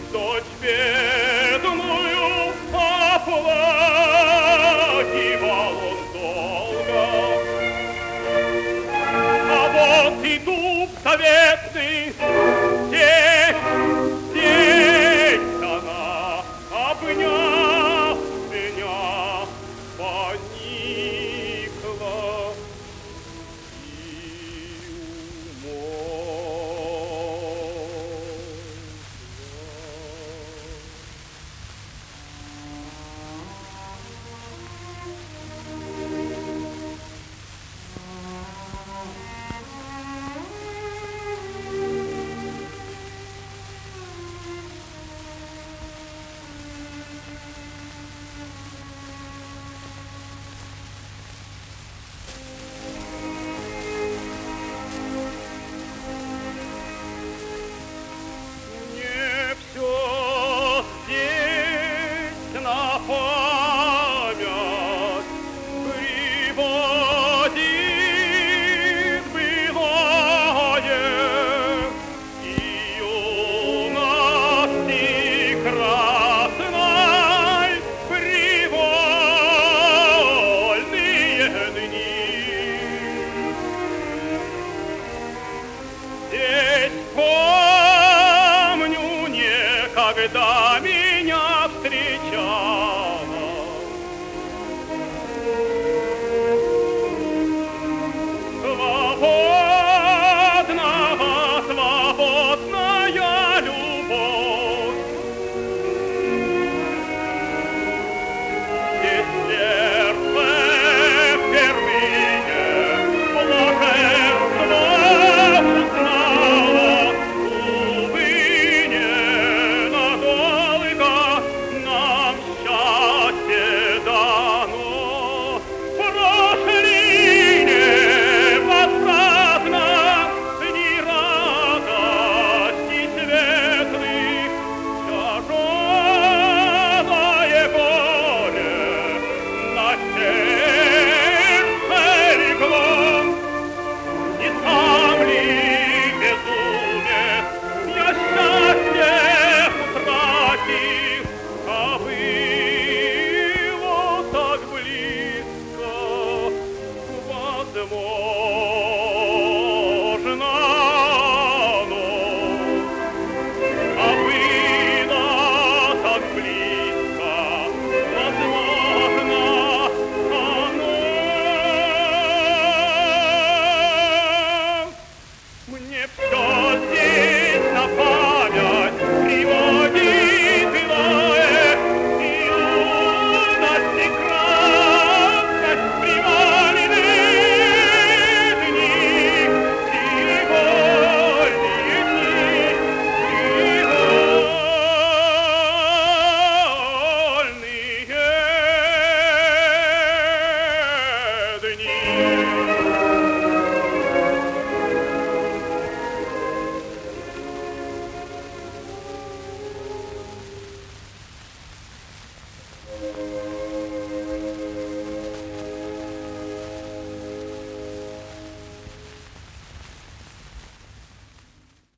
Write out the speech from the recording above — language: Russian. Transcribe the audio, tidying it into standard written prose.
дочь бедную оплакивал он долго. А вот и дуб советный, здесь она, обняв меня, поникла и когда меня встречала, свободная любовь. Здесь сердце впервые блаженство узнало, увы, ненадолго нам счастье дано. Прошли невозвратно дни радости светлых, тяжелое горе на сердце легло. Не сам ли безумец я счастье утратил, а было так близко, возможно, а было так близко, возможно, мне все здесь на память приводит былое, и юность, и краткость приваленные дни, привольные дни.